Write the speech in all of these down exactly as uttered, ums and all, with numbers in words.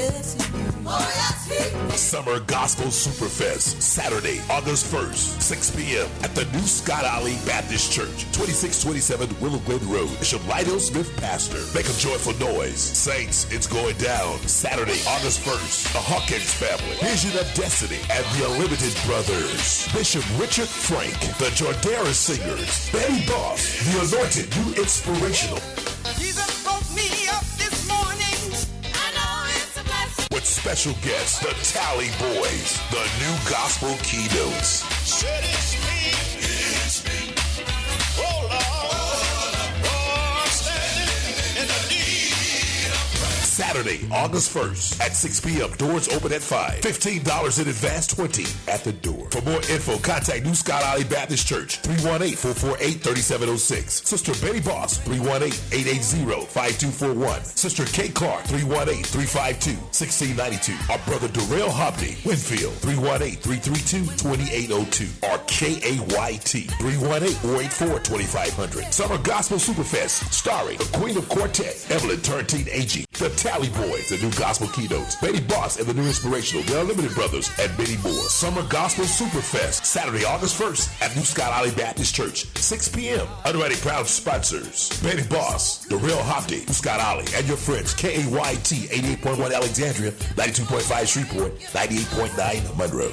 Yes, he will. Oh, yes, he will. Summer Gospel Superfest, Saturday, August first, six p.m. at the New Scott Alley Baptist Church, twenty-six twenty-seven Willow Glen Road. Bishop Lydell Smith, pastor. Make a joyful noise. Saints, it's going down. Saturday, August first, the Hawkins family, Vision of Destiny, and the Unlimited Brothers. Bishop Richard Frank, the Jordera Singers, Betty Boss, the Anointed New Inspirational. Jesus woke me up this morning. I know it's a blessing. With special guests, the Tally Boys, the New Gospel Keynotes. Said it's me, it's me. Oh Lord, oh, I'm standing in the need of prayer. Saturday, August first at six p.m. Doors open at five. fifteen dollars in advance, twenty dollars at the door. For more info, contact New Scott Alley Baptist Church, three one eight, four four eight, three seven zero six. Sister Betty Boss, three one eight, eight eight zero, five two four one. Sister Kate Clark, three one eight, three five two, one six nine two. Our brother Darrell Hobney, Winfield, three one eight, three three two, two eight zero two. Or K A Y T, three one eight, four eight four, two five zero zero. Summer Gospel Superfest, starring the Queen of Quartet, Evelyn Turntine Agee, the Tally Boys, the New Gospel Keynotes, Betty Boss and the New Inspirational, the Unlimited Brothers, and many more. Summer Gospel Superfest, Saturday, August first at New Scott Alley Baptist Church, six p.m. Underwriting proud sponsors, Betty Boss, Darrell Hopney, New Scott Alley, and your friends, K A Y T, eighty-eight point one Alexandria, ninety-two point five Shreveport, ninety-eight point nine Monroe.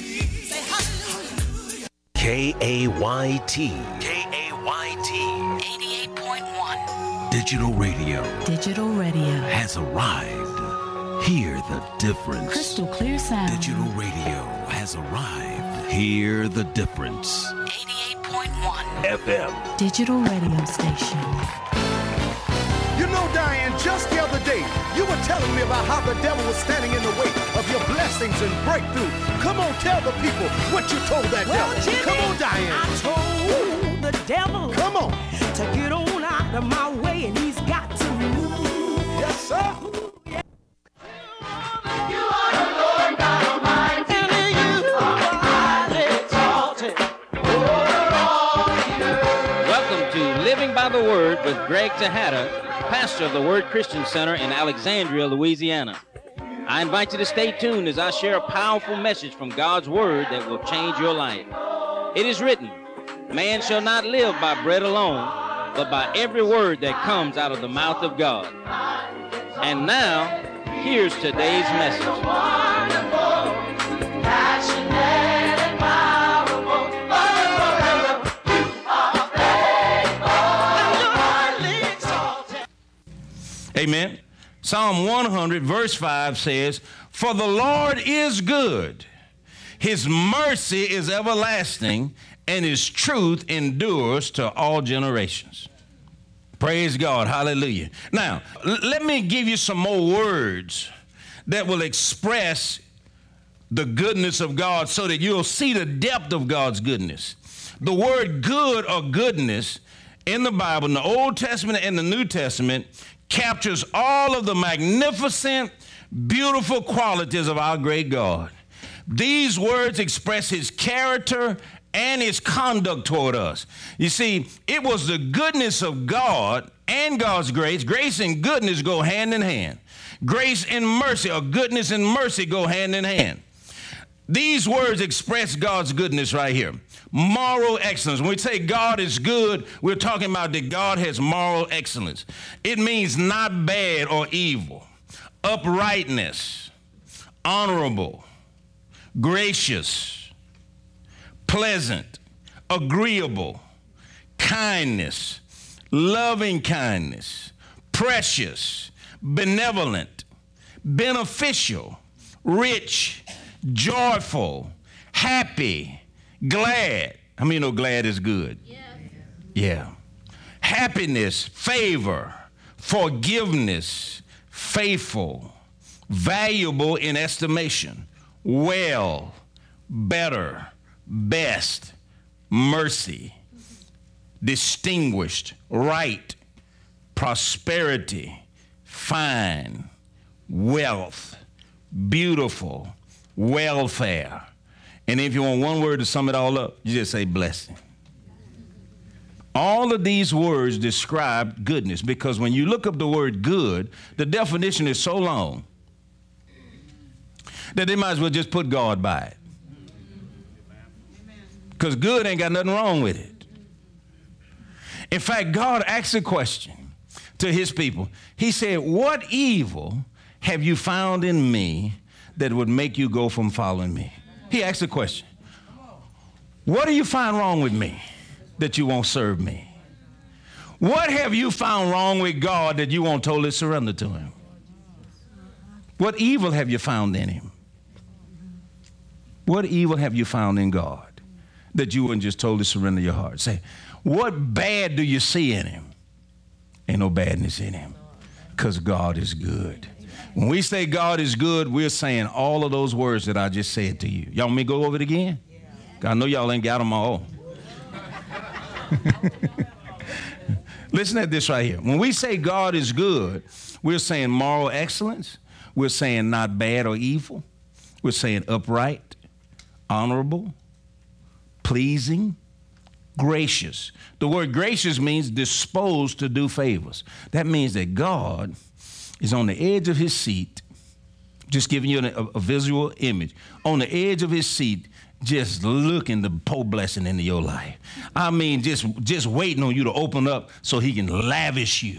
K A Y T. K A Y T. eighty-eight point one. Digital radio Digital radio. has arrived. Hear the difference. Crystal clear sound. Digital radio has arrived. Hear the difference. eighty-eight point one. F M. Digital radio station. You know, Diane, just the other day, you were telling me about how the devil was standing in the way of your blessings and breakthrough. Come on, tell the people what you told that Well, devil. Jimmy, Come on, Diane. I told the devil Come on. to get on out of my way, and he's got to move. Yes, sir. Welcome to Living by the Word with Greg Tejada, pastor of the Word Christian Center in Alexandria, Louisiana. I invite you to stay tuned as I share a powerful message from God's Word that will change your life. It is written, man shall not live by bread alone, but by every word that comes out of the mouth of God. And now, here's today's message. Amen. Psalm one hundred verse five says, for the Lord is good. His mercy is everlasting, and his truth endures to all generations. Praise God. Hallelujah. Now, l- let me give you some more words that will express the goodness of God so that you'll see the depth of God's goodness. The word good or goodness in the Bible, in the Old Testament and the New Testament, captures all of the magnificent, beautiful qualities of our great God. These words express his character and his conduct toward us. You see, it was the goodness of God and God's grace. Grace and goodness go hand in hand. Grace and mercy, or goodness and mercy, go hand in hand. These words express God's goodness right here. Moral excellence. When we say God is good, we're talking about that God has moral excellence. It means not bad or evil. Uprightness, honorable, gracious, pleasant, agreeable, kindness, loving kindness, precious, benevolent, beneficial, rich, joyful, happy, glad. How many know glad is good? Yeah. Yeah. Happiness, favor, forgiveness, faithful, valuable in estimation, well, better, best, mercy, distinguished, right, prosperity, fine, wealth, beautiful, welfare. And if you want one word to sum it all up, you just say blessing. All of these words describe goodness, because when you look up the word good, the definition is so long. that they might as well just put God by it. Because good ain't got nothing wrong with it. In fact, God asked a question to his people. He said, what evil have you found in me that would make you go from following me? He asked a question. What do you find wrong with me that you won't serve me? What have you found wrong with God that you won't totally surrender to him? What evil have you found in him? What evil have you found in God that you wouldn't just totally surrender your heart? Say, what bad do you see in him? Ain't no badness in him, because God is good. When we say God is good, we're saying all of those words that I just said to you. Y'all want me to go over it again? I know y'all ain't got them all. Listen at this right here. When we say God is good, we're saying moral excellence. We're saying not bad or evil. We're saying upright, honorable, pleasing, gracious. The word gracious means disposed to do favors. That means that God is on the edge of his seat, just giving you a, a visual image, on the edge of his seat, just looking to pour blessing into your life. I mean, just, just waiting on you to open up so he can lavish you.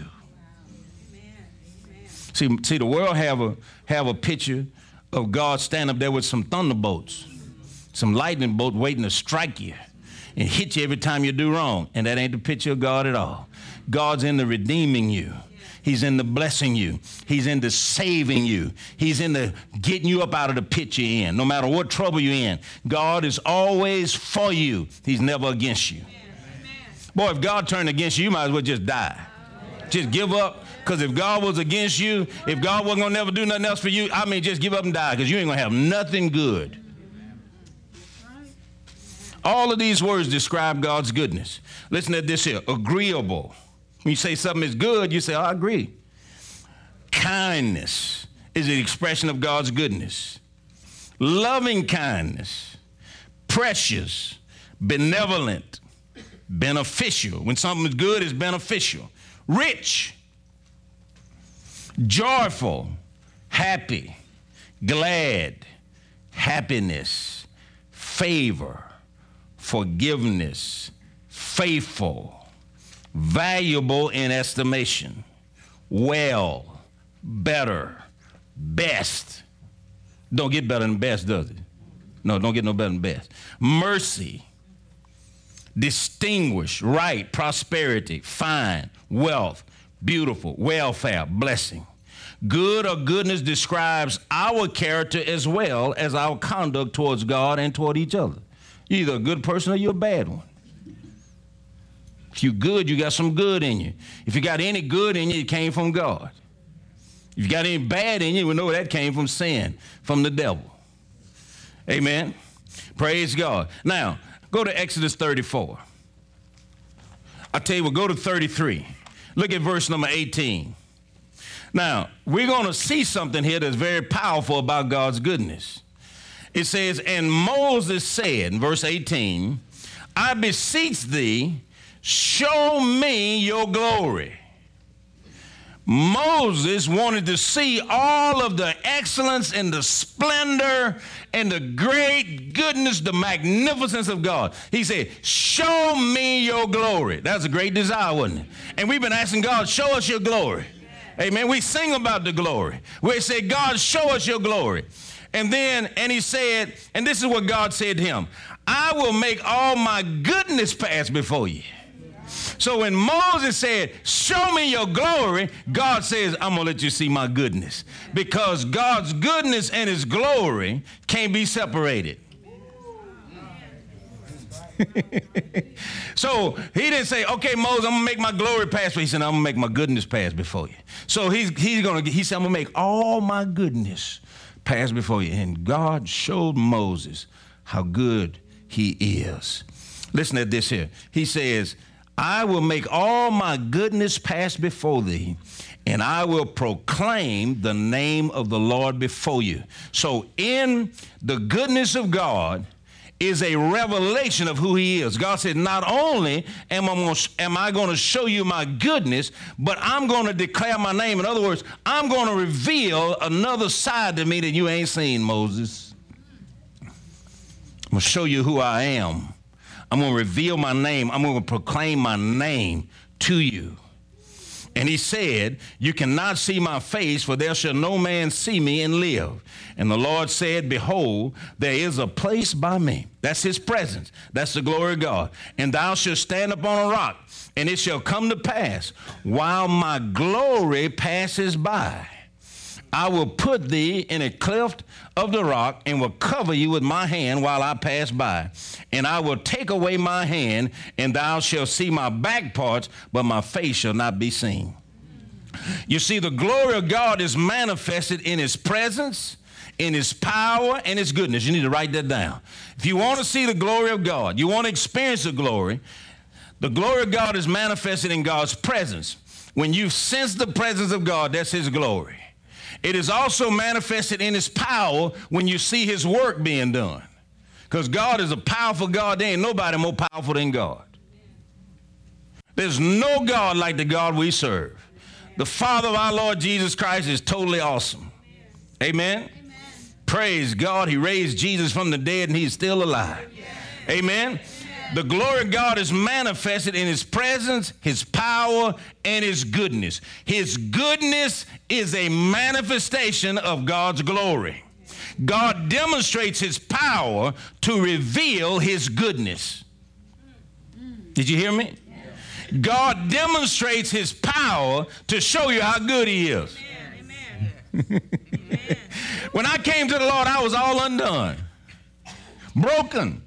See, see, the world have a have a picture of God standing up there with some thunderbolts, some lightning bolts waiting to strike you and hit you every time you do wrong. And that ain't the picture of God at all. God's into redeeming you. He's into blessing you. He's into saving you. He's into getting you up out of the pit you're in. No matter what trouble you're in, God is always for you. He's never against you. Boy, if God turned against you, you might as well just die. Just give up. Because if God was against you, if God wasn't going to never do nothing else for you, I mean, just give up and die, because you ain't going to have nothing good. All of these words describe God's goodness. Listen to this here. Agreeable. When you say something is good, you say, oh, I agree. Kindness is an expression of God's goodness. Loving kindness. Precious. Benevolent. Beneficial. When something is good, it's beneficial. Rich. Joyful, happy, glad, happiness, favor, forgiveness, faithful, valuable in estimation, well, better, best. Don't get better than best, does it? No, don't get no better than best. Mercy, distinguished, right, prosperity, fine, wealth, beautiful, welfare, blessing. Good or goodness describes our character as well as our conduct towards God and toward each other. You're either a good person or you're a bad one. If you're good, you got some good in you. If you got any good in you, it came from God. If you got any bad in you, we know that came from sin, from the devil. Amen. Praise God. Now, go to Exodus thirty-four. I tell you what, go to thirty-three. Look at verse number eighteen. Now, we're going to see something here that's very powerful about God's goodness. It says, and Moses said, in verse eighteen, I beseech thee, show me your glory. Moses wanted to see all of the excellence and the splendor and the great goodness, the magnificence of God. He said, show me your glory. That's a great desire, wasn't it? And we've been asking God, show us your glory. Amen. We sing about the glory. We say, God, show us your glory. And then, and he said, and this is what God said to him, I will make all my goodness pass before you. So when Moses said, show me your glory, God says, I'm going to let you see my goodness. Because God's goodness and his glory can't be separated. So he didn't say, okay, Moses, I'm going to make my glory pass. He said, I'm going to make my goodness pass before you. So he's, he's going to, he said, I'm going to make all my goodness pass before you. And God showed Moses how good he is. Listen to this here. He says, I will make all my goodness pass before thee, and I will proclaim the name of the Lord before you. So in the goodness of God, is a revelation of who he is. God said, not only am I going to, am I going to show you my goodness, but I'm going to declare my name. In other words, I'm going to reveal another side to me that you ain't seen, Moses. I'm going to show you who I am. I'm going to reveal my name. I'm going to proclaim my name to you. And he said, you cannot see my face, for there shall no man see me and live. And the Lord said, behold, there is a place by me. That's his presence. That's the glory of God. And thou shalt stand upon a rock, and it shall come to pass, while my glory passes by, I will put thee in a cleft of the rock, and will cover you with my hand while I pass by. And I will take away my hand, and thou shalt see my back parts, but my face shall not be seen. You see, the glory of God is manifested in his presence, in his power, and his goodness. You need to write that down. If you want to see the glory of God, you want to experience the glory, the glory of God is manifested in God's presence. When you sense the presence of God, that's his glory. It is also manifested in his power when you see his work being done. Because God is a powerful God. There ain't nobody more powerful than God. There's no God like the God we serve. The Father of our Lord Jesus Christ is totally awesome. Amen? Amen. Praise God. He raised Jesus from the dead and he's still alive. Amen? Amen. The glory of God is manifested in his presence, his power, and his goodness. His goodness is a manifestation of God's glory. God demonstrates his power to reveal his goodness. Did you hear me? God demonstrates his power to show you how good he is. Amen. When I came to the Lord, I was all undone, broken,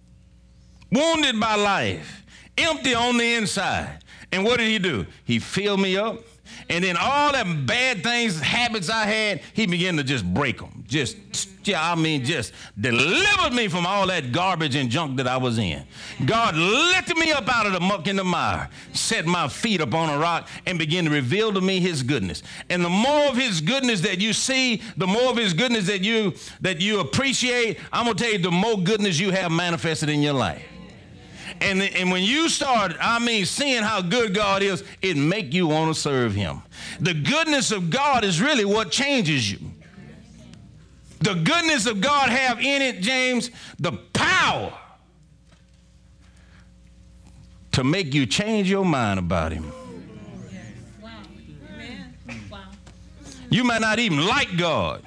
wounded by life, empty on the inside. And what did he do? He filled me up. And then all them bad things, habits I had, he began to just break them. Just, yeah, I mean, just delivered me from all that garbage and junk that I was in. God lifted me up out of the muck and the mire, set my feet upon a rock, and began to reveal to me his goodness. And the more of his goodness that you see, the more of his goodness that you, that you appreciate, I'm going to tell you, the more goodness you have manifested in your life. And, and when you start, I mean, seeing how good God is, it make you want to serve him. The goodness of God is really what changes you. The goodness of God have in it, James, the power to make you change your mind about him. Wow. Amen. Wow. You might not even like God.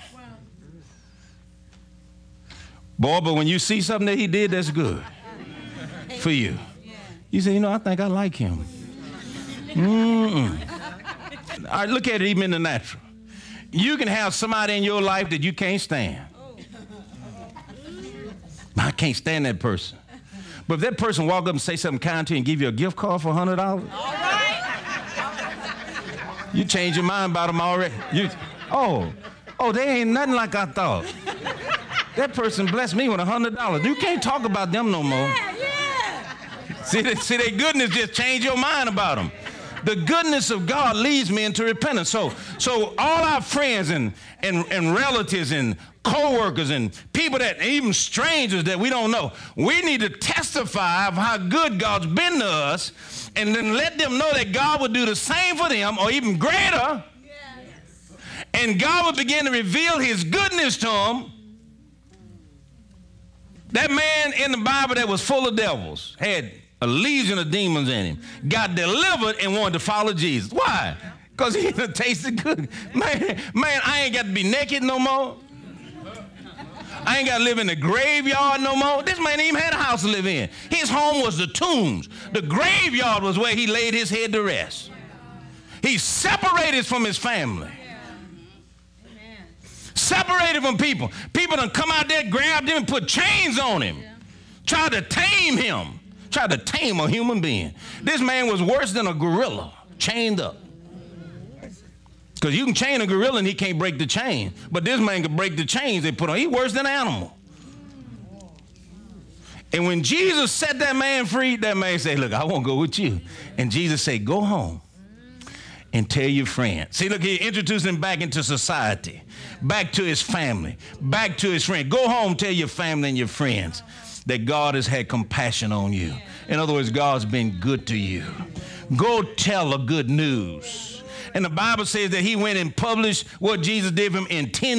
Boy, but when you see something that he did that's good for you, you say, you know, I think I like him. Mm-mm. All right, look at it even in the natural. You can have somebody in your life that you can't stand. I can't stand that person. But if that person walk up and say something kind to you and give you a gift card for one hundred dollars, all right, you change your mind about them already. You, oh, oh, they ain't nothing like I thought. That person blessed me with one hundred dollars. You can't talk about them no more. Yeah, yeah. See, that, see, their goodness just change your mind about them. The goodness of God leads me into repentance. So, so all our friends and, and, and relatives and co-workers and people that, even strangers that we don't know, we need to testify of how good God's been to us, and then let them know that God would do the same for them or even greater. Yes. And God would begin to reveal his goodness to them. That man in the Bible that was full of devils, had a legion of demons in him, got delivered and wanted to follow Jesus. Why? Because he done tasted good. Man, man, I ain't got to be naked no more. I ain't got to live in the graveyard no more. This man even had a house to live in. His home was the tombs. The graveyard was where he laid his head to rest. He separated from his family. Separated from people. People done come out there, grabbed him, and put chains on him. Tried to tame him. Tried to tame a human being. This man was worse than a gorilla, chained up. Because you can chain a gorilla and he can't break the chain. But this man can break the chains they put on. He's worse than an animal. And when Jesus set that man free, that man said, look, I won't go with you. And Jesus said, go home and tell your friends. See, look, he introduced him back into society, back to his family, back to his friend. Go home, tell your family and your friends that God has had compassion on you. In other words, God's been good to you. Go tell the good news. And the Bible says that he went and published what Jesus did for him in ten